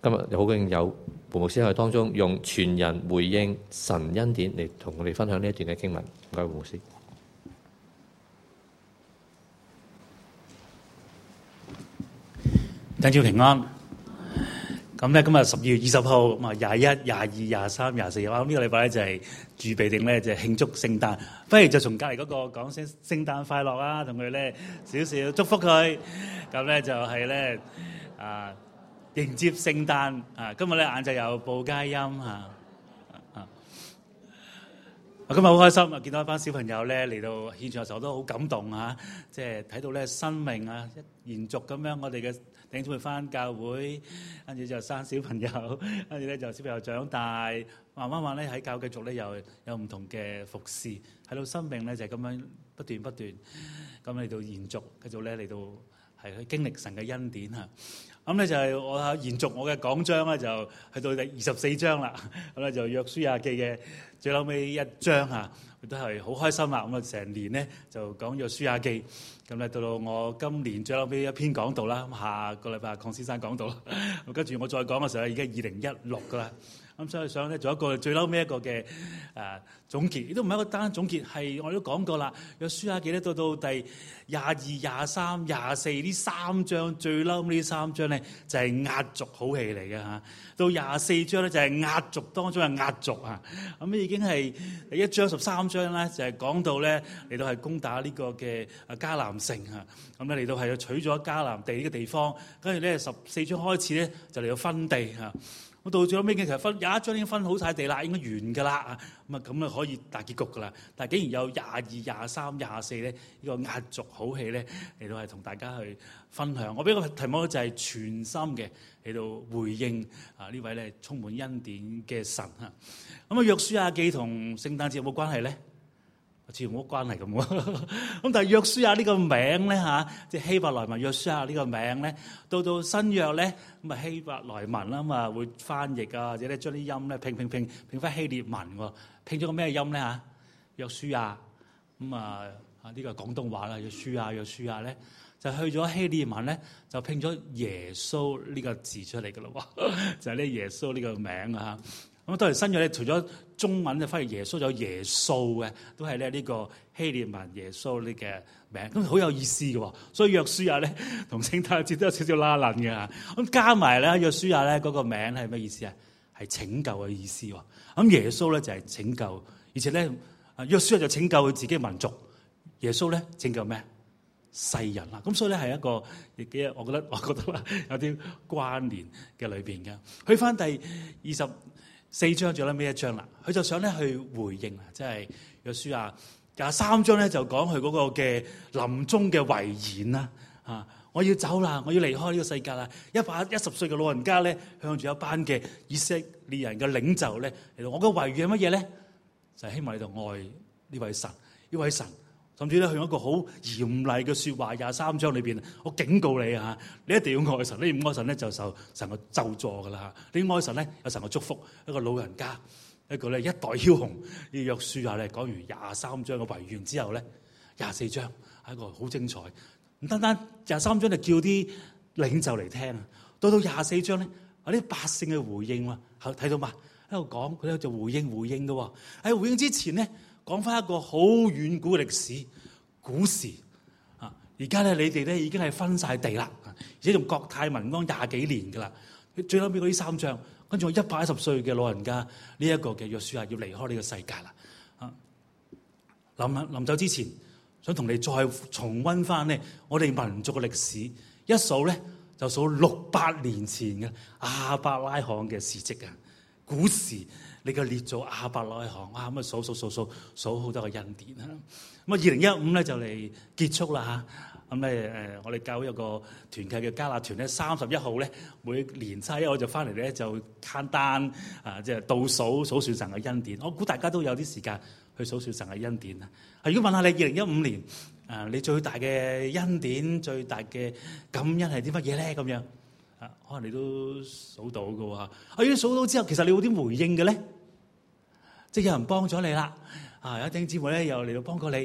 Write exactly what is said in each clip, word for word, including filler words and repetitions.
今日好高興有胡牧師喺當中用全人回應神恩典嚟同我哋分享呢一段嘅經文。唔該，胡牧師。 弟兄平安。咁咧，今日十二月二十號，咁啊廿一、廿二、廿三、廿四，我諗呢個禮拜咧就係預備定咧就係慶祝聖誕。不如就從隔離嗰個講聲聖誕快樂啊，同佢咧少少祝福佢。咁咧就係咧啊迎接聖誕啊！今日咧晏晝有報佳音啊啊！我今日好開心啊！見到一班小朋友咧嚟到現場嘅時候都好感動啊！即係睇到咧生命啊一延續咁樣，我哋嘅弟兄姊妹翻教會，跟住就生小朋友，跟住咧就小朋友長大，慢慢慢咧喺教會繼續咧又有唔同嘅服侍，喺度生命咧就係咁樣不斷不斷咁嚟到延續，繼續咧嚟到係去經歷神嘅恩典啊！咁咧就係我延續我嘅講章咧，就去到第二十四章啦。咁咧就約書亞記嘅最後尾一章啊，亦都係好開心啦。咁啊成年咧就講約書亞記。咁咧到到我今年最後尾一篇講道啦。咁下個禮拜鄺先生講道，咁跟住我再講嘅時候已經係二零一六噶啦。咁所以想咧做一個最後尾一個嘅誒、呃、總結，亦都唔係一個單總結，係我哋都講過啦。約書亞記咧到到第廿二、廿三、廿四呢三章，最嬲呢三章咧就係、是、壓軸好戲嚟嘅嚇。到廿四章咧就係、是、壓軸當中嘅壓軸啊。咁已經係一章十三章咧就係、是、講到咧嚟到係攻打呢個嘅迦南城啊。咁咧嚟到係取咗迦南地呢個地方，跟住咧十四章開始咧就嚟到分地嚇。我到最後尾嘅其實分有一章已經分好晒地啦，應該完㗎啦。咁啊咁啊可以大結局㗎啦。但係竟然有廿二、廿三、廿四咧，呢個壓軸好戲咧嚟到係同大家去分享。我俾個題目就係全心嘅嚟到回應啊呢位咧充滿恩典嘅神啊。咁啊約書亞記同聖誕節有冇關係咧？似乎冇關係咁喎，咁但係約書亞呢個名咧嚇，即係希伯來文約書亞呢個名咧，到到新約咧咁啊希伯來文啦嘛，會翻譯啊，或者咧將啲音咧拼拼拼拼翻希臘文喎，拼咗個咩音咧嚇？約書亞咁啊啊呢個係廣東話啦，約書亞約書亞咧就去咗希臘文咧就拼咗耶穌呢個字出嚟㗎咯喎，就係呢耶穌呢個名啊。咁當然新約咧，除咗中文就翻譯耶穌，就有耶穌嘅，都係咧呢個希臘文耶穌呢嘅名，咁好有意思嘅。所以約書亞咧同聖誕節都有少少拉楞嘅。咁加埋咧約書亞咧嗰個名係咩意思啊？係拯救嘅意思。咁耶穌咧就係拯救，而且咧約書亞就拯救佢自己民族，耶穌咧拯救咩？世人啦。咁所以咧係一個亦幾，我覺得我覺得啦有啲關聯嘅裏邊嘅。去翻第二十四章仲有咩一章啦？佢就想咧去回應啊，即係約書亞廿三章咧就講佢嗰個嘅臨終嘅遺言啦。啊，我要走啦，我要離開呢個世界啦。一百一十歲嘅老人家咧，向住一班嘅以色列人嘅領袖咧嚟到，我嘅遺願係乜嘢咧？就係、是、希望你就愛呢位神，呢位神。甚至咧，佢用一個好嚴厲嘅説話，廿三章裏邊，我警告你啊，你一定要愛神，你唔愛神咧就受神嘅咒詛噶啦。你愛神咧有神嘅祝福。一個老人家，一個咧一代梟雄，呢約書亞咧講完廿三章嘅遺願之後咧，廿四章係一個好精彩。唔單單廿三章就叫啲領袖嚟聽啊，到到廿四章咧，有啲百姓嘅回應喎，睇到嘛？喺度講佢咧就回應回應嘅喎。喺回應之前咧，講翻一個好遠古嘅歷史，古時啊！而家咧，你哋咧已經係分晒地啦，而且用國泰民安廿幾年噶啦。最後尾嗰啲三章，跟住我一百一十歲嘅老人家呢一、這個嘅約書亞要離開呢個世界啦。啊，臨臨走之前，想同你再重溫翻呢我哋民族嘅歷史，一數咧就數六百年前嘅亞伯拉罕嘅事蹟啊！古時。你嘅列祖亞伯拉罕，哇咁啊數數數數數好多個恩典啊！咁啊二零一五咧就嚟結束啦嚇，咁咧誒我哋教會有個團契嘅加勒團咧，三十一號咧每年三十一號就翻嚟咧就簡單啊，即係倒數數算神嘅恩典。我估大家都有啲時間去數算神嘅恩典啊！如果問下你二零一五年啊，你最大嘅恩典、最大嘅感恩係啲乜嘢咧？咁樣啊，可能你都數到嘅喎。啊，如果數到之後，其實你有啲回應嘅咧？即係有人幫咗你啦，啊有一啲姊妹咧又嚟到幫過你，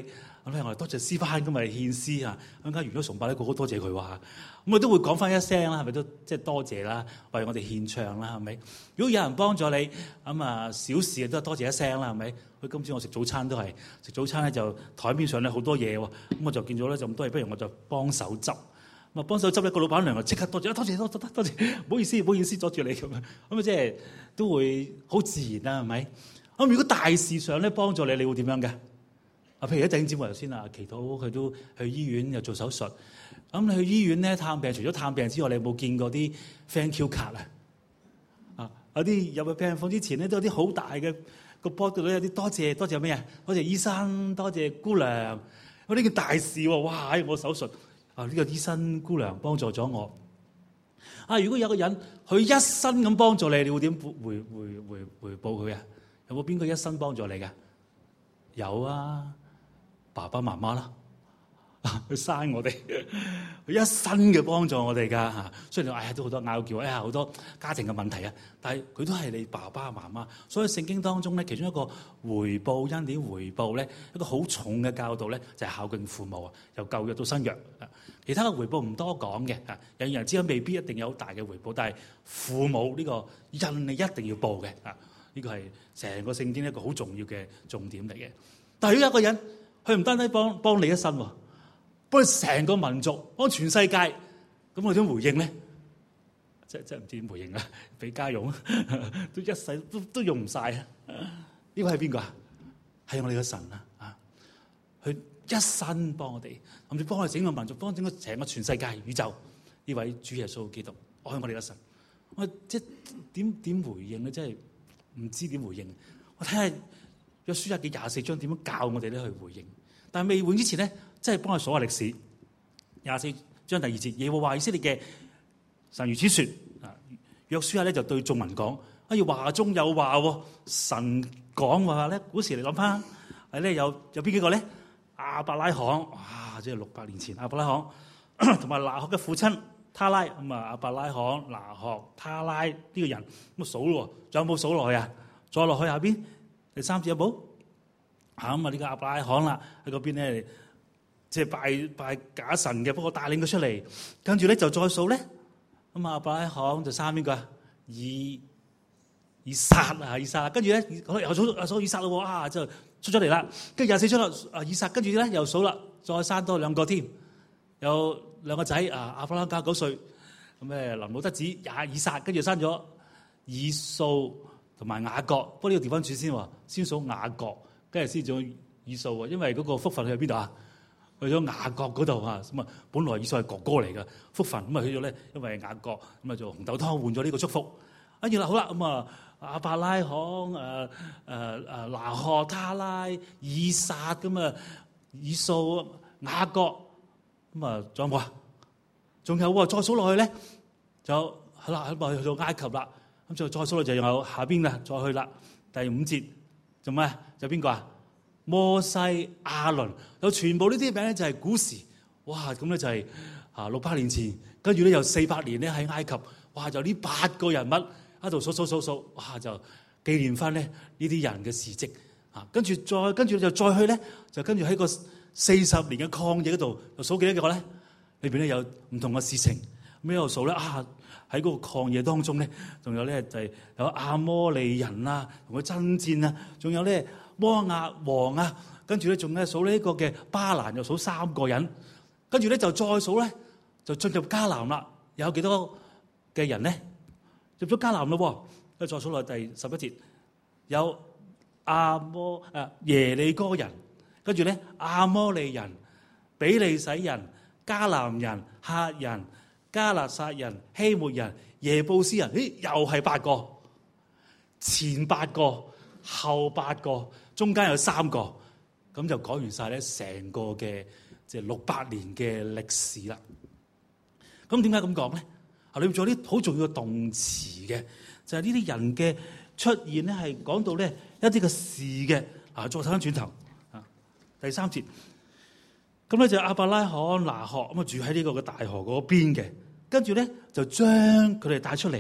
咁咧我哋多謝詩班今日獻詩啊，咁家完咗崇拜咧，個個多謝佢話，咁我都會講翻一聲啦，係咪都即係多謝啦，為我哋獻唱啦，係咪？如果有人幫咗你，咁啊小事都係多謝一聲啦，係咪？佢今朝我食早餐都係食早餐咧，就台面上咧好多嘢喎，咁我就見咗咧就咁多嘢，不如我就幫手執。咁啊幫手執咧，個老闆娘就即刻多謝，多謝多謝多謝，唔好意思唔好意思阻住你咁樣，咁啊即係都會好自然啦，係咪？咁如果大事上咧幫助你，你會點樣嘅？啊，譬如一陣姊妹頭先啊，祈禱佢都去醫院又做手術。咁你去醫院咧探病，除咗探病之外，你有冇見過啲 thank you 卡啊？啊，有啲入去病房之前咧，都有啲好大嘅個 board 度咧，有啲多謝多謝咩啊？多謝醫生，多謝姑娘。我呢件大事喎，哇！我手術啊，呢個醫生姑娘幫助咗我。啊，如果有個人佢一生咁幫助你，你會點回回回回回報佢啊？有冇邊個一生幫助你嘅？有啊，爸爸媽媽啦，佢生我哋，佢一生嘅幫助我哋噶嚇。雖然你話哎呀都好多拗撬，哎呀好多家庭嘅問題啊，但係佢都係你爸爸媽媽。所以聖經當中咧，其中一個回報恩典回報咧，一個好重嘅教導咧，就係孝敬父母啊。由舊約到新約，其他嘅回報唔多講嘅嚇。人與人之間未必一定有好大嘅回報，但係父母呢個恩你一定要報嘅啊。呢個係成個聖經一個好重要嘅重點嚟嘅。但係如果有一個人，佢唔單單幫幫你一生喎，幫你成個民族，幫全世界，咁我點回應咧？即係即係唔知點回應啊！俾家用都一世都都用唔晒啊！呢位係邊個啊？係我哋嘅神啊！啊，佢一生幫我哋，甚至幫我哋整個民族，幫整個成個全世界宇宙。呢位主耶穌基督，愛我哋嘅神，我即係點點回應咧？真係〜唔知點回應，我睇下約書亞記廿四章點樣教我哋咧去回應。但係未回應之前咧，真係幫佢數下歷史。廿四章第二節，耶和華以色列嘅神如此說：啊，約書亞咧就對眾民講，啊要話中有話喎，神講話咧，古時嚟諗翻，係咧有有邊幾個咧？亞伯拉罕，哇，即係六百年前亞伯拉罕，同埋拿鶴嘅父親。他拉咁啊，亞伯拉罕、拿鶴、他拉呢個人咁數咯，仲有冇數落去啊？再落去下邊第三節有冇？啊咁啊，呢個亞伯拉罕啦喺嗰邊咧，即係拜拜假神嘅，不過帶領佢出嚟，跟住咧就再數咧。咁啊，亞伯拉罕就生邊個啊？以以撒啊，以撒，跟住咧又數又數以撒咯，啊就出咗嚟啦。跟住廿四章啦，啊以撒，跟住咧又數啦，再生多兩個添，有。兩個仔啊，亞伯拉罕九歲，咁咧臨老得子也以撒，跟住生咗以掃同埋雅各。不過呢個調翻轉先喎，先數雅各，跟住先咗以掃喎。因為嗰個福分去邊度啊？去咗雅各嗰度啊。咁啊，本來以掃係哥哥嚟嘅，福分咁啊去咗咧，因為雅各咁啊做紅豆湯換咗呢個祝福。跟住啦，好啦，咁啊亞伯拉罕誒誒誒拿鶴、他拉、以撒咁啊，以掃、雅各。咁啊，仲有冇啊？仲有喎，再數落去咧，就好啦，咁啊去到埃及啦。咁就再數落就有下邊啦，再去啦。第五節做咩？就邊個啊？摩西、亞倫，有全部呢啲名咧就係古時。哇！咁咧就係啊六百年前，跟住咧又四百年咧喺埃及。哇！就呢八個人物喺度數數數數，哇！就紀念翻咧呢啲人嘅事蹟。啊，跟住再跟住就再去咧，就跟住喺個四十年嘅曠野嗰度，又數幾多個咧？裏邊咧有唔同嘅事情，咁又數咧啊！喺嗰個曠野當中咧，仲有咧就係有亞摩利人啊，同佢爭戰啊，仲有咧摩押王啊，跟住咧仲咧數呢一個嘅巴蘭，又數三個人，跟住咧就再數咧，就進入迦南啦。有幾多嘅人咧？入咗迦南咯，跟住再數落第十一節，有亞摩誒耶利哥人。跟住咧，亞摩利人、比利洗人、迦南人、赫人、加勒撒人、希末人、耶布斯人，咦，又係八個，前八個，後八個，中間有三個，咁就講完晒咧成個嘅即係六百年嘅歷史啦。咁點解咁講咧？啊，裏面仲有啲好重要嘅動詞嘅，就係呢啲人嘅出現咧，係講到咧一啲嘅事嘅。啊，再睇翻轉頭。第三節，咁咧就亞伯拉罕、拿鶴咁啊住喺呢個嘅大河嗰邊嘅，跟住咧就將佢哋帶出嚟，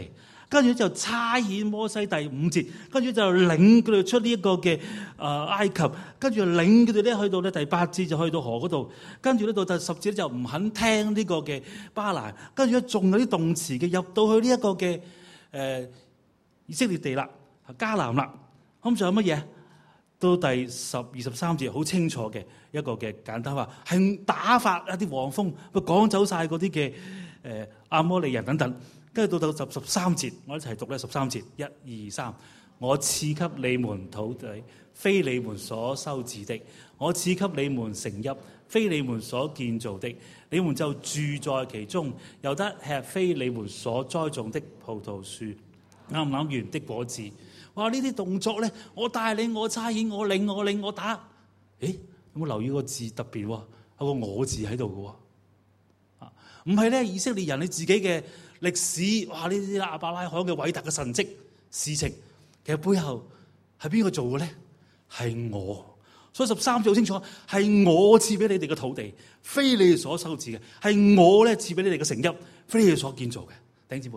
跟住就差遣摩西第五節，跟住就領佢哋出呢一個嘅誒埃及，跟住領佢哋咧去到咧第八節就去到河嗰度，跟住咧到第十節咧就唔肯聽呢個嘅巴蘭，跟住咧仲有啲動詞嘅入到去呢一個嘅誒、呃、以色列地啦，迦南啦，咁仲有乜嘢？到第十二十三節好清楚嘅一個嘅簡單話，係打發一啲黃蜂，佢趕走晒嗰啲嘅誒亞摩利人等等。跟住到到十十三節，我一齊讀咧十三節，一二三，我賜給你們土地，非你們所修治的；我賜給你們城邑，非你們所建造的。你們就住在其中，有得吃非你們所栽種的葡萄樹、橄欖園的果子。哇！呢啲動作咧，我帶領，我差遣，我領，我領，我打。誒，有冇留意個字特別喎？有個我字喺度嘅喎。啊，唔係咧，以色列人你自己嘅歷史，哇！呢啲亞伯拉罕嘅偉大嘅神蹟事情，其實背後係邊個做嘅咧？係我。所以十三節好清楚，係我賜俾你哋嘅土地，非你哋所修治嘅；係我咧賜俾你哋嘅城邑，非你哋所建造嘅。弟兄姊妹，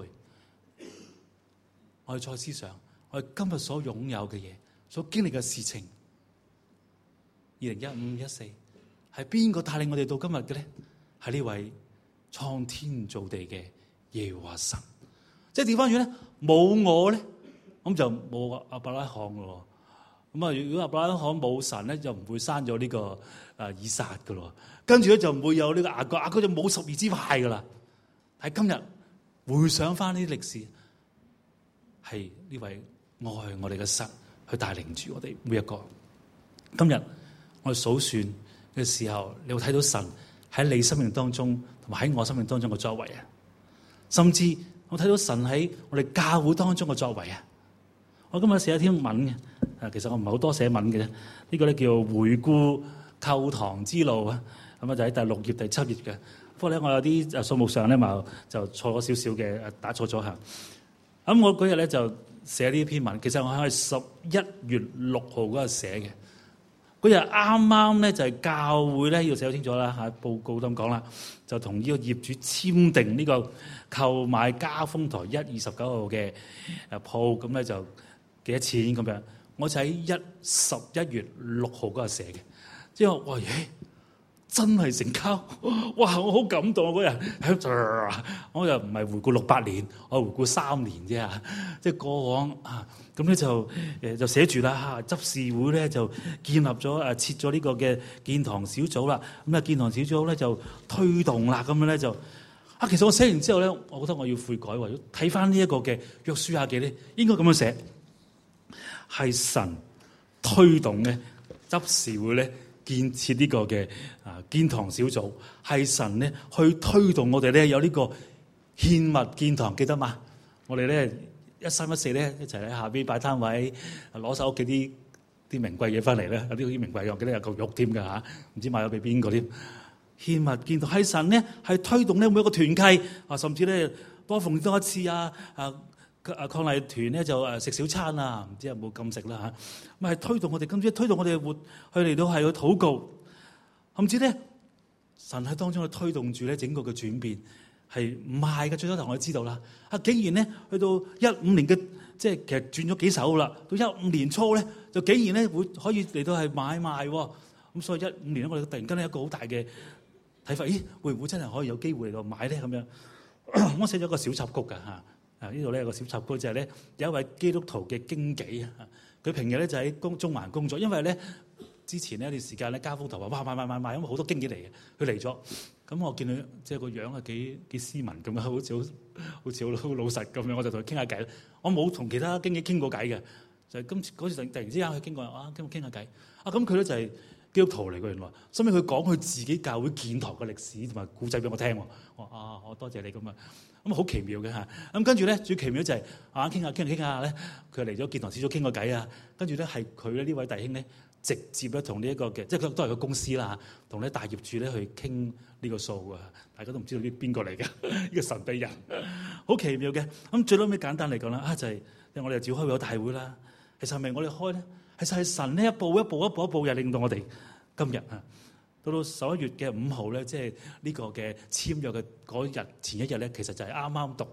我哋再思想，我哋今日所擁有嘅嘢，所經歷嘅事情，二零一五一四，係邊個帶領我哋到今日嘅咧？係呢位創天造地嘅耶和華神。即係調翻轉咧，冇我咧，咁就冇亞伯拉罕咯。咁啊，如果亞伯拉罕冇神咧，就唔會生咗呢個誒以撒噶咯。跟住咧就唔會有呢個雅各，雅各就冇十二支派噶啦。喺今日回想翻呢啲歷史，係呢位愛我哋嘅神去帶領住我哋每一個。今日我哋數算嘅時候，你會睇到神喺你生命當中，同埋喺我生命當中嘅作為啊。甚至我睇到神喺我哋教會當中嘅作為啊。我今日寫一篇文嘅。其實我唔係好多寫文嘅啫，呢、這個咧叫回顧購堂之路啊，咁啊就喺第六頁第七頁嘅。不過咧我有啲誒數目上咧嘛就錯咗少少嘅，打錯咗下。咁我嗰日咧就寫呢篇文，其實我係十一月六號嗰日寫嘅。嗰日啱啱咧就係教會咧要寫好清楚啦嚇，報告咁講啦，就同呢個業主簽訂呢個購買嘉豐台一二十九號嘅誒鋪，咁咧就幾多錢咁樣。我就喺一十一月六號嗰日寫嘅，之後哇，耶，真係成交，哇！我好感動嗰日，我又唔係回顧六八年，我回顧三年啫嚇，即係過往啊，咁咧就誒就寫住啦嚇，執事會咧就建立咗誒設咗呢個嘅建堂小組啦，咁啊建堂小組咧就推動啦，咁樣咧就啊，其實我寫完之後咧，我覺得我要悔改喎，睇翻呢一個嘅約書亞記咧，應該咁樣寫。係神推動嘅執事會咧建設呢個嘅啊建堂小組，係神咧去推動我哋咧有呢個獻物建堂，記得嘛？我哋咧一三一四咧一齊喺下邊擺攤位，攞晒屋企啲啲名貴嘢翻嚟咧，有啲好名貴嘅，我記得有嚿肉添㗎嚇，唔知買咗俾邊個添？獻物建堂係神咧係推動咧每一個團契啊，甚至咧多奉多一次啊啊！啊！抗禮團咧就誒食小餐啊，唔知有冇禁食啦嚇。咁係推動我哋，今次推動我哋活去嚟到係去禱告，甚至咧神喺當中去推動住咧整個嘅轉變係唔係嘅。最初頭我哋知道啦，啊竟然咧去到一五年嘅即係其實轉咗幾手啦，到一五年初咧就竟然咧會可以嚟到係買賣喎。咁所以一五年咧我哋突然間咧一個好大嘅睇法，咦會唔會真係可以有機會嚟到買咧咁樣？我寫咗個小插曲㗎嚇。啊！呢度咧有個小插曲就係咧有一位基督徒嘅經紀啊，佢平日咧就喺中中環工作，因為咧之前呢一段時間咧嘉豐台話哇買買買買，因為好多經紀嚟嘅，佢嚟咗，咁我見佢即係個樣係幾幾斯文咁樣，好似好好似好好老實咁樣，我就同佢傾下偈。我冇同其他經紀傾過偈嘅，就係、是、今次嗰次突然之間佢傾過啊，傾傾下偈啊，咁佢咧就係基督徒嚟嘅原來，所以佢講佢自己教會建堂嘅歷史同埋故仔俾我聽喎。我話啊，我多謝你咁啊。咁好奇妙嘅嚇，咁跟住咧最奇妙就係啊傾下傾下傾下咧，佢嚟咗建堂小組傾個偈啊，跟住咧係佢咧呢位弟兄咧直接咧同呢一個嘅，即係佢都係個公司啦嚇，同咧大業主咧去傾呢個數啊，大家都唔知道呢邊個嚟嘅呢個神秘人，好奇妙嘅。咁最後尾簡單嚟講啦，啊就係我哋召開咗大會啦，其實係咪我哋開咧？其實係神呢一步一步一步一步又令到我哋今日啊。到到十一月嘅五號咧，即係呢個嘅簽約嘅嗰日前一日咧，其實就係啱啱讀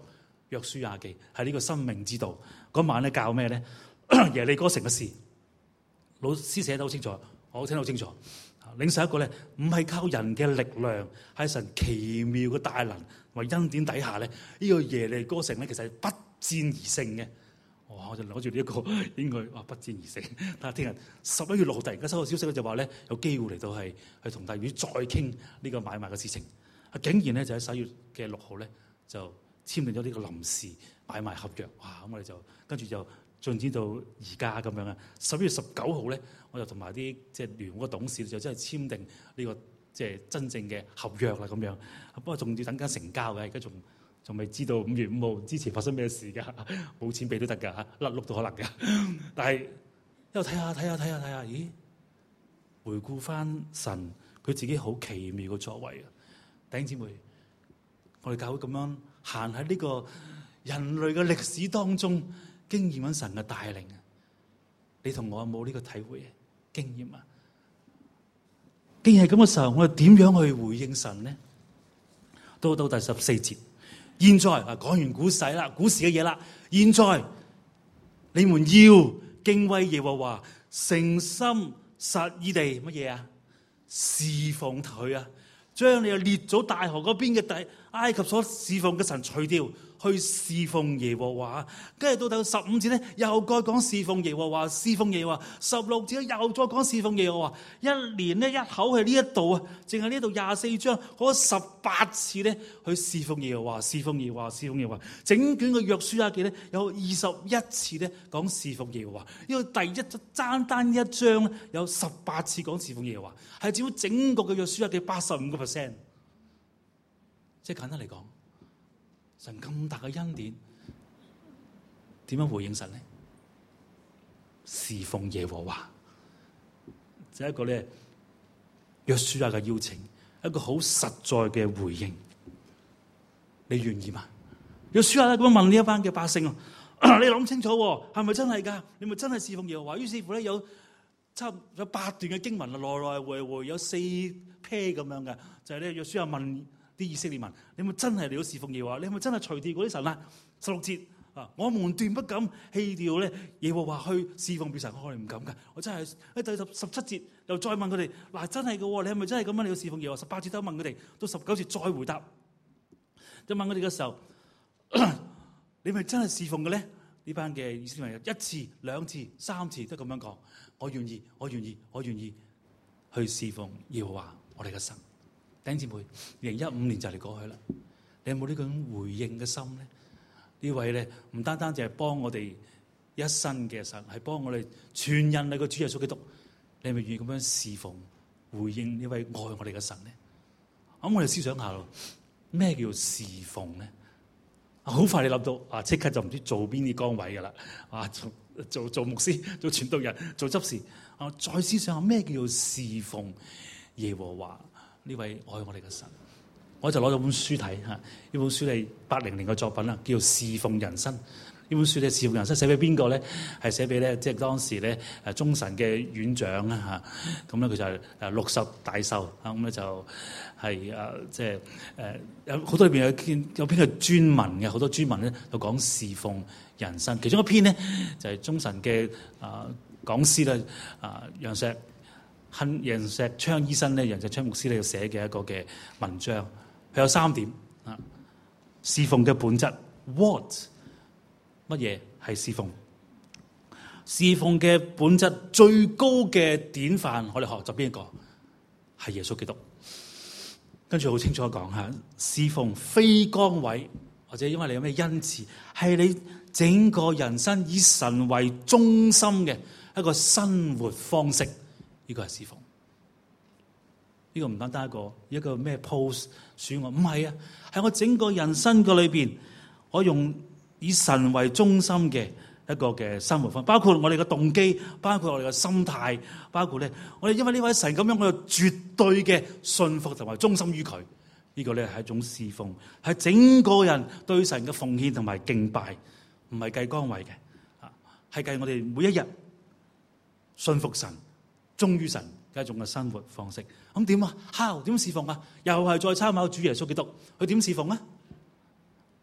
約書亞記，係呢個生命之道。嗰晚咧教咩咧？耶利哥城嘅事，老師寫得好清楚，我聽得好清楚。領受一個咧，唔係靠人嘅力量，喺神奇妙嘅大能同埋恩典底下咧，呢、這個耶利哥城咧其實係不戰而勝嘅。哇！我就攞住呢一個應該哇不戰而勝。但係聽日十一月六號突然間收到消息咧，就話咧有機會嚟到係去同大魚再傾呢個買賣嘅事情。啊，竟然咧就喺十一月嘅六號咧就簽訂咗呢個臨時買賣合約。哇！咁我哋就跟住就進展到而家咁樣啊。十一月十九號咧，我就同埋啲即係聯會嘅董事就真係簽訂呢個即係真正嘅合約啦咁樣。不過仲要等緊成交嘅，而家仲仲未知道五月五號之前發生咩事㗎，冇錢俾都得㗎嚇，甩碌都可能㗎。但係一路睇下睇下睇下睇下，咦？回顧翻神佢自己好奇妙嘅作為啊！弟兄姊妹，我哋教會咁樣行喺呢個人類嘅歷史當中，經驗緊神嘅帶領啊！你同我有冇呢個體會啊？經驗啊！既然係咁嘅時候，我哋點樣去回應神呢？到到第十四節。現在啊，講完古世啦，古時嘅嘢啦。現在你們要敬畏耶和華，誠心實意地乜嘢啊？侍奉佢啊！將你嘅列祖大河嗰邊嘅第埃及所侍奉嘅神除掉，去侍奉耶和華。跟住到第十五節咧，又再講侍奉耶和華，侍奉耶和華。十六節咧，又再講侍奉耶和華。一年咧，一口係呢一度啊，淨係呢度廿四章嗰十八次咧，去侍奉耶和華，侍奉耶和華，侍奉耶和華。整卷嘅約書亞記咧，有二十一次咧講侍奉耶和華。因為第一單單一章咧，有十八次講侍奉耶和華，係佔咗整個嘅約書亞記八十五個 percent。即係簡單嚟講，神咁大嘅恩典，點樣回應神呢？侍奉耶和華，就係一個咧約書亞嘅邀請，一個好實在嘅回應。你願意嗎？約書亞咁樣問呢一班嘅百姓啊，你諗清楚係咪真係㗎？你咪真係侍奉耶和華？於是乎咧有差唔多有八段嘅經文啊，來來回回有四批咁樣嘅，就係咧約書亞問啲以色列民：你咪真係嚟到侍奉耶和華？你係咪真係除掉嗰啲神啊？十六節啊，我們斷不敢棄掉咧耶和華去侍奉別神，我哋唔敢噶。我真係喺第十十七節又再問佢哋：嗱，真係嘅，你係咪真係咁樣嚟到侍奉耶和華？十八節都問佢哋，到十九節再回答。就問佢哋嘅時候，你咪真係侍奉嘅咧？呢班嘅以色列民一次、兩次、三次都咁樣講：我願意，我願意，我願意去侍奉耶和華我哋嘅神。弟兄姊妹，二零一五年就嚟過去啦，你有冇呢種回應嘅心咧？呢位咧唔單單淨係幫我哋一生嘅神，係幫我哋全人類嘅主耶穌基督。你係咪願意咁樣侍奉、回應呢位愛我哋嘅神咧？咁我哋思想下咯，咩叫侍奉咧？好快你諗到啊，即刻就唔知做邊啲崗位噶啦，啊做做做牧師、做傳道人、做執事啊，再思想下咩叫做侍奉耶和華？呢位愛我哋嘅神，我就攞咗本書睇吓，呢本書係八零年嘅作品啦，叫做《侍奉人生》。呢本書咧，《侍奉人生》寫俾邊個咧？係寫俾咧，即係當時咧誒中神嘅院長啦吓。咁咧佢就係誒六十大壽啊，咁咧就係誒即係誒有好多裏邊有篇有篇嘅專文嘅，好多專文咧就講侍奉人生。其中一篇咧就係中神嘅啊講師咧啊楊石。恨楊石昌醫生咧，楊石昌牧師咧要寫嘅一個嘅文章，佢有三點啊。侍奉嘅本質 ，what 乜嘢係侍奉？侍奉嘅本質最高嘅典範，我哋學習邊一個？係耶穌基督。跟住好清楚講下，侍奉非崗位，或者因為你有咩恩賜，係你整個人生以神為中心嘅一個生活方式。呢個係侍奉，呢個唔單單一個一個咩 post 選我，唔係啊，係我整個人生嘅裏邊，我用以神為中心嘅一個嘅生活方式，包括我哋嘅動機，包括我哋嘅心態，包括咧，我哋因為呢位神咁樣，我有絕對嘅信服同埋忠心於佢。呢個咧係一種侍奉，係整個人對神嘅奉獻同埋敬拜，唔係計崗位嘅，啊，係計我哋每一日信服神。忠於神嘅一種嘅生活方式，咁點啊？how 點侍奉啊？又係再參考主耶穌基督，佢點侍奉啊？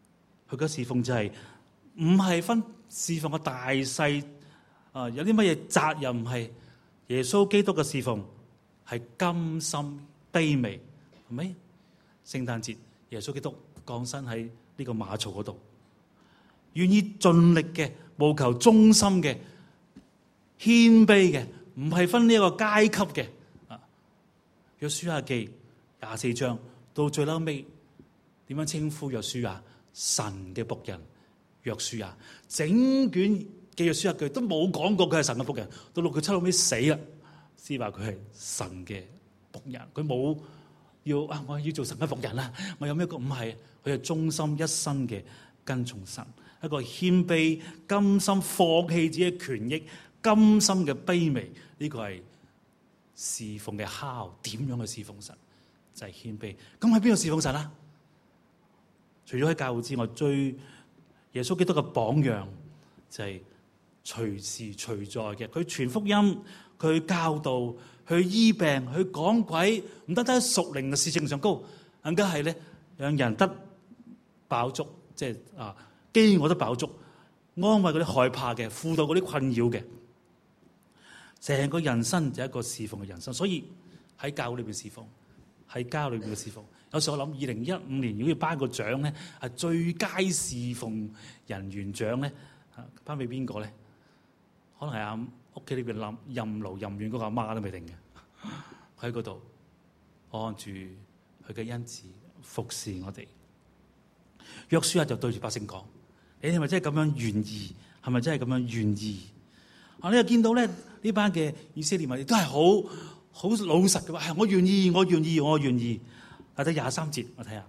佢嘅侍奉就係唔係分侍奉嘅大細啊，有啲乜嘢責任，唔係。耶穌基督嘅侍奉係甘心卑微，係咪？聖誕節耶穌基督降生喺呢個馬槽嗰度，願意盡力嘅，務求忠心嘅，謙卑嘅，唔係分呢一個階級嘅。啊，約書亞記廿四章到最後尾點樣稱呼約書亞？神嘅僕人約書亞，整卷嘅約書亞記都冇講過佢係神嘅僕人，到六佢七老尾死啦，先話佢係神嘅僕人。佢冇要啊，我要做神嘅僕人啦，我有咩個？唔係，佢係忠心一生嘅跟從神，一個謙卑、甘心放棄自己嘅權益、甘心嘅卑微。呢、這個係侍奉嘅敲，點樣去侍奉神？就係、是、謙卑。咁喺邊度侍奉神啊？除咗喺教會之外，最耶穌基督嘅榜樣就係隨時隨在嘅。佢傳福音，佢教導，去醫病，去趕鬼，唔單單喺屬靈嘅事情上高，更加係咧讓人得飽足，即係啊飢餓得飽足，安慰嗰啲害怕嘅，輔導嗰啲困擾嘅。成個人生就係一個侍奉嘅人生，所以喺教會裏邊侍奉，喺家裏邊嘅侍奉。有時候我諗，二零一五年如果要頒個獎咧，係最佳侍奉人員獎咧，頒俾邊個咧？可能係阿屋企裏邊任任勞任怨嗰個阿媽都未定嘅，喺嗰度按住佢嘅恩賜服侍我哋。約書亞就對住百姓講：你係咪真係咁樣願意？係咪真係咁樣願意？啊！你又見到咧呢班嘅以色列民亦都係好好老實嘅話，係我願意，我願意，我願意。睇睇廿三節，我睇下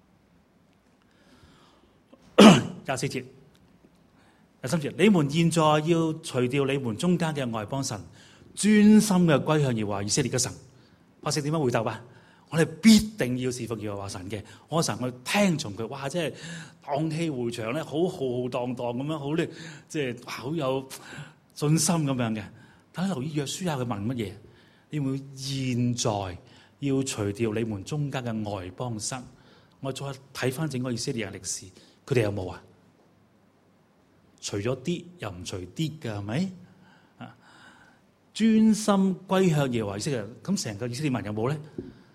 廿四節、廿三節。你們現在要除掉你們中間嘅外邦神，專心嘅歸向耶和華以色列嘅神。百姓點樣回答啊？我哋必定要侍奉耶和華神嘅。我神我聽從佢。哇！真係蕩氣迴腸咧，好浩浩蕩蕩咁樣，好咧，即係好有信心咁樣嘅。但係留意約書亞佢問乜嘢？你會現在要除掉你們中間嘅外邦神？我再睇翻整個以色列嘅歷史，佢哋有冇啊？除咗啲又唔除啲嘅，係咪啊？專心歸向耶和華以色列，咁成個以色列民有冇咧？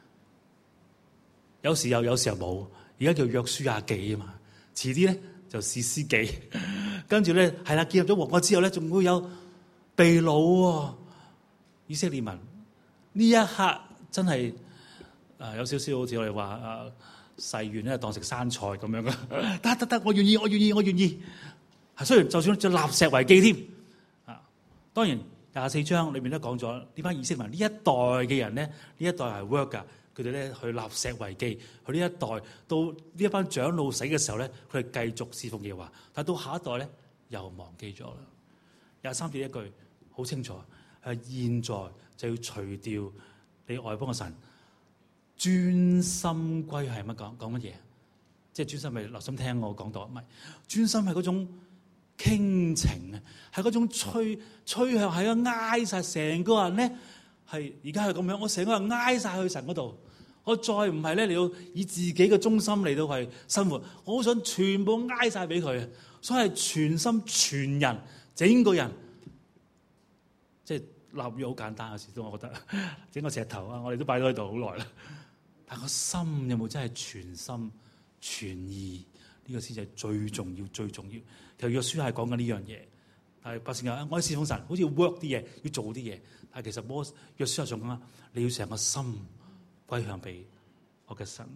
有時有，有時候冇。而家叫約書亞記啊嘛，遲啲咧就士師記，跟住咧係啦，建立咗王國之後咧，仲會有被擄喎。以色列民呢一刻真係啊，有少少好似我哋話啊，誓願咧當食生菜咁樣嘅，得得得，我願意，我願意，我願意。係雖然就算就立石為記添啊，當然廿四章裏面都講咗呢班以色列民呢一代嘅人咧，呢一代係 work 噶。佢哋咧去立石為記，佢呢一代到呢一班長老死嘅時候咧，佢哋繼續侍奉耶和華。但係到下一代咧又忘記咗啦。廿三節一句好清楚，係現在就要除掉你外邦嘅神，專心歸係乜講講乜嘢？即係專心係留心聽我講到，唔係專心係嗰種傾情啊，係嗰種吹吹向係啊挨晒成個人咧，係而家係咁樣，我成個人挨晒去神嗰度。我再唔係咧，你要以自己嘅中心嚟到去生活，我好想全部挨晒俾佢，所以係全心全人整個人，即係立約好簡單嘅事都，我覺得整個石頭啊，我哋都擺咗喺度好耐啦。但個心有冇真係全心全意？呢、這個先至係最重要、最重要。其實約書亞係講緊呢樣嘢，但係百姓話：我喺侍奉神，好似要 work 啲嘢，要做啲嘢。但係其實摩約書亞上講啦，你要成個心歸向俾我嘅神。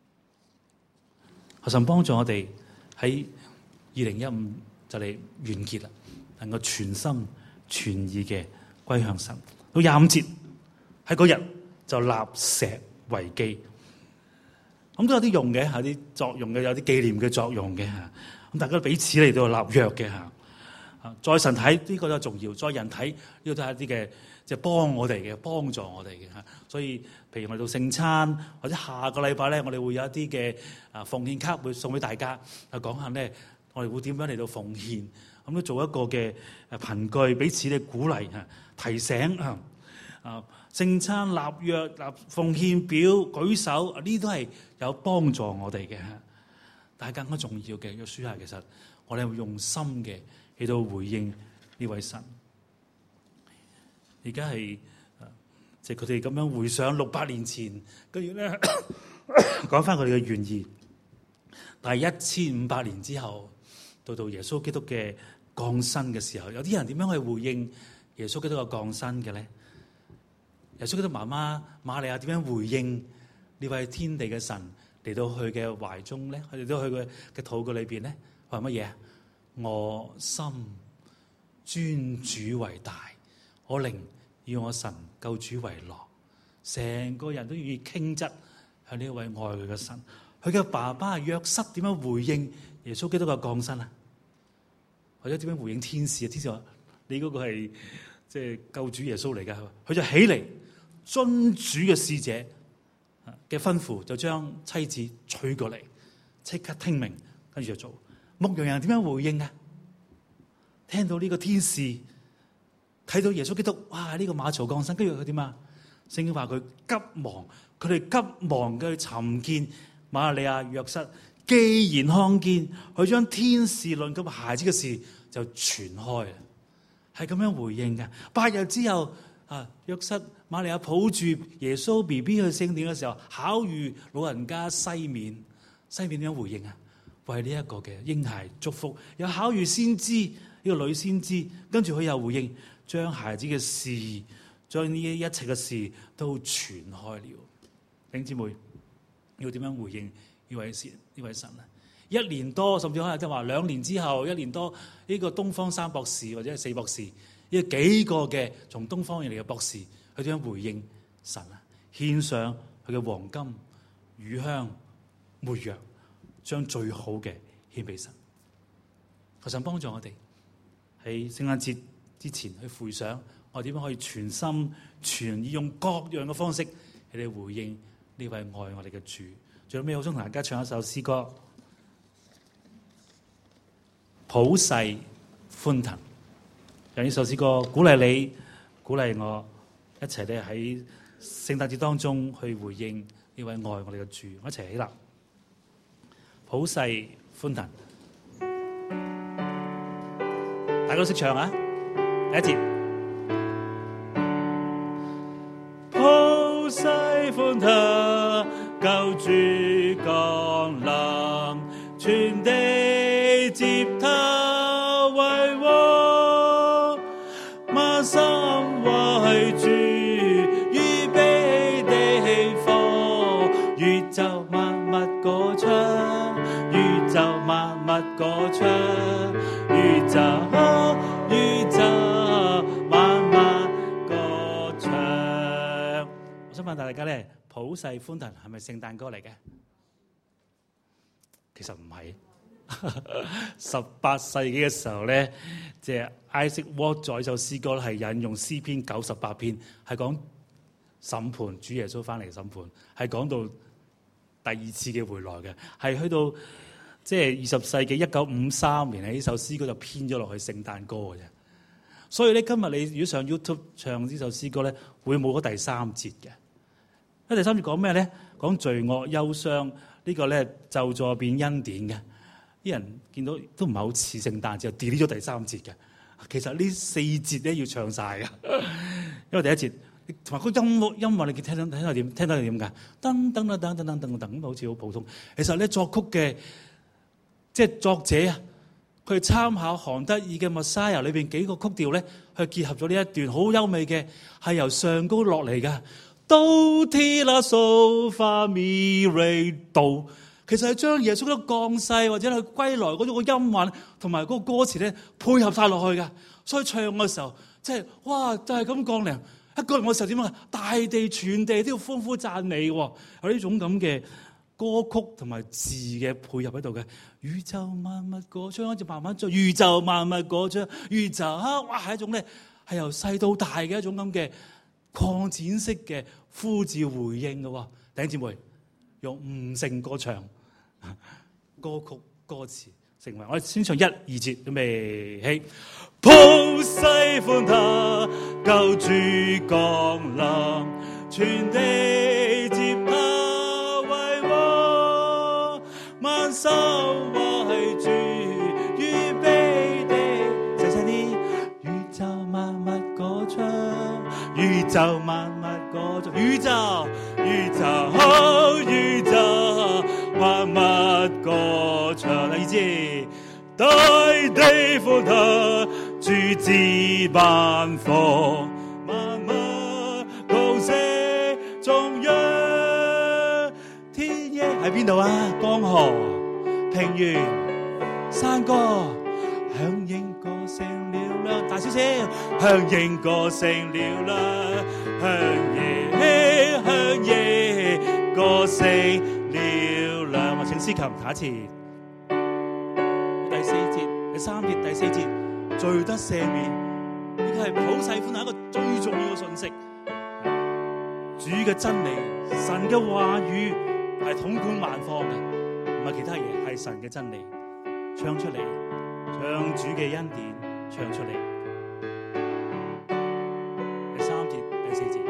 求神幫助我哋喺二零一五就嚟完結啦，能夠全心全意嘅歸向神。到廿五節喺嗰日就立石為記，咁都有啲用嘅，有啲作用嘅，有啲紀念嘅作用嘅吓。咁大家彼此嚟到立約嘅吓。在神睇呢個都重要，在人睇呢個都係一啲嘅。就幫我哋嘅，幫助我哋嘅嚇，所以譬如我哋到聖餐，或者下個禮拜咧，我哋會有一啲嘅啊奉獻卡會送俾大家，啊講下咧，我哋會點樣嚟到奉獻，咁都做一個嘅誒憑據，彼此嘅鼓勵嚇，提醒啊，啊聖餐立約、立奉獻表、舉手，呢啲都係有幫助我哋嘅嚇。 但係更加重要嘅，約書亞其實我哋會用心嘅去到回應呢位神。而家係即係佢哋咁樣回想六百年前，跟住咧講翻佢哋嘅願意。但係一千五百年之後，到到耶穌基督嘅降生嘅時候，有啲人點樣去回應耶穌基督嘅降生嘅咧？耶穌基督媽媽瑪利亞點樣回應呢位天地嘅神嚟到佢嘅懷中咧？佢哋都去佢嘅肚嘅裏邊咧，話乜嘢啊？我心尊主為大，我靈以我神救主為樂，成個人都願意傾側向呢位愛佢嘅神。佢嘅爸爸約瑟點樣回應耶穌基督嘅降生啊？或者點樣回應天使啊？天使話：你嗰個係即係救主耶穌嚟㗎。佢就起嚟遵主嘅使者嘅吩咐，就將妻子娶過嚟，即刻聽命，跟住就做。牧羊人點樣回應啊？聽到呢個天使睇到耶穌基督，哇！呢、這個馬槽降生，跟住佢點啊？聖經話佢急忙，佢哋急忙嘅去尋見瑪利亞約瑟，既然看見，佢將天使論及孩子嘅事就傳開，係咁樣回應嘅。八日之後，啊，約瑟瑪利亞抱住耶穌 B B 去聖殿嘅時候，巧遇老人家西面，西面點樣回應啊？為呢一個嘅嬰孩祝福，又巧遇先知呢、這個女先知，跟住佢又回應，將孩子嘅事，將呢一切嘅事都傳開了。弟兄姊妹，要點樣回應呢位神呢位神啊？一年多，甚至可能即係話兩年之後，一年多呢、這個東方三博士或者係四博士，呢、這個、幾個嘅從東方而嚟嘅博士，佢點樣回應神啊？獻上佢嘅黃金、乳香、沒藥，將最好嘅獻俾神。求神幫助我哋喺聖誕節之前去回想，我哋點樣可以全心全意用各樣嘅方式嚟回應呢位愛我哋嘅主。最後尾，我想同大家唱一首詩歌，普世歡騰。讓呢首詩歌鼓勵你，鼓勵我，一齊咧喺聖誕節當中去回應呢位愛我哋嘅主。我一齊起立，普世歡騰。大家都識唱啊！第一節，普世歡騰，救主降臨，全地接他為王，萬心為主預備地方，宇宙萬物歌唱，宇宙萬物歌唱，宇宙宇宙萬物歌唱。我想問大家咧，普世歡騰係咪聖誕歌嚟嘅？其實唔係。十八世紀嘅時候咧，即係 Isaac Watts 在首詩歌係引用詩篇九十八篇，係講審判，主耶穌翻嚟嘅審判，係講到第二次嘅回來嘅，係去到即係二十世紀一九五三年喺呢首詩歌就編咗落去聖誕歌嘅啫。所以咧，今日你如果上 YouTube 唱呢首詩歌咧，會冇咗第三節嘅。咁第三節講咩咧？講罪惡憂傷，呢個咧咒詛變恩典嘅。啲人見到都唔係好似聖誕節，就 delete 咗第三節嘅。其實呢四節咧要唱晒嘅，因為第一節同埋個音樂音樂你聽到聽到點？聽到係點㗎？噔噔噔噔噔噔噔噔咁，好似好普通。其實咧作曲嘅即係作者啊，佢參考韓德爾嘅《Messiah》裏邊幾個曲調咧，去結合咗呢一段好優美嘅，係由上高落嚟嘅。Do ti la so fa mi re do。其實係將耶穌嗰個降世或者佢歸來嗰種個音韻同埋嗰個歌詞咧配合晒落去㗎，所以唱嘅時候即係哇，就係咁降臨。一降臨嘅時候點啊？大地全地都要歡呼讚美喎，有呢種咁嘅歌曲同埋字嘅配合喺度嘅。宇宙萬物歌唱，跟住慢慢做宇宙萬物歌唱，宇宙啊，哇係一種咧係由細到大嘅一種咁嘅擴展式嘅呼召回應嘅喎。弟兄姊妹用悟性歌唱。歌曲歌詞成為我哋先唱一二節準備起，普世歡騰，救主降臨，全地接他為王，萬心為主預備的，細細啲，宇宙萬物歌唱，宇宙萬物歌唱，宇宙宇宙好宇宙萬物歌唱。第二節，大地俯伏，主子萬福，萬物高聲頌揚。天野喺邊度啊？江河、平原、山歌，響應歌聲嘹亮，大少少，響應歌聲嘹亮，響應響應歌聲嘹亮。我請司琴彈一次。第四節、第三節、第四節，罪得赦免，呢個係普世歡樂一個最重要嘅信息。主嘅真理，神嘅話語係統管萬方嘅，唔係其他嘢，係神嘅真理。唱出嚟，唱主嘅恩典，唱出嚟。第三節、第四節，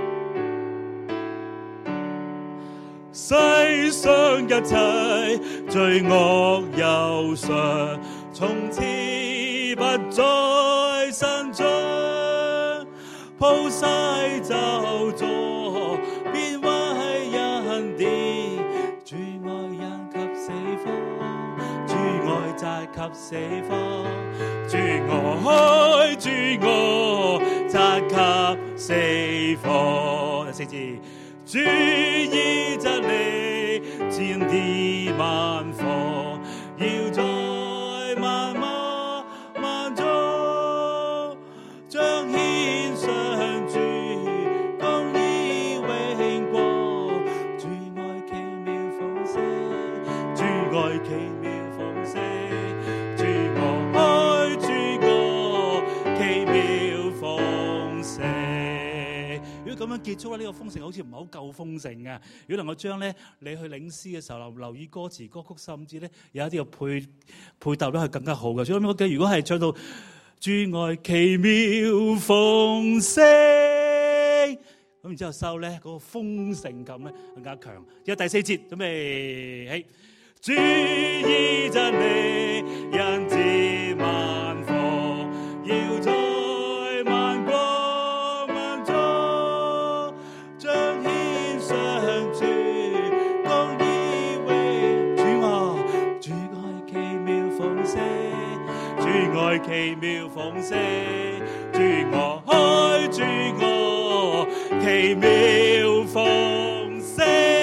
世上一切罪惡憂傷，從此不再伸張，普世咒詛，變為恩典，主愛人給四方，主愛債給四方，主愛主愛債給四方。第四節，主以真理戰地萬方，要在萬物萬眾彰顯上主公義永國，主愛奇妙豐盛，主愛奇妙豐盛，主愛主愛奇妙豐盛。如果咁樣結束咧，呢個豐盛好似唔係好夠豐盛嘅。如果能夠將咧你去領詩嘅時候留留意歌詞歌曲，甚至咧有一啲嘅配配搭咧係更加好嘅。所以我記得如果係唱到主愛奇妙豐盛，咁然之後收咧嗰個豐盛感咧更加強。而家第四節準備起，主以真理恩賜萬福，要在萬國萬眾彰顯上主公義永。主啊，主愛奇妙豐盛，主愛奇妙豐盛，主愛主愛奇妙豐盛。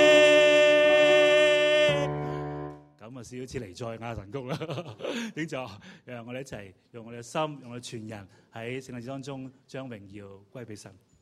咁啊，少少似嚟在亞神谷啦。點就讓我哋一齊用我哋嘅心，用我哋全人喺聖誕節當中將榮耀歸俾神。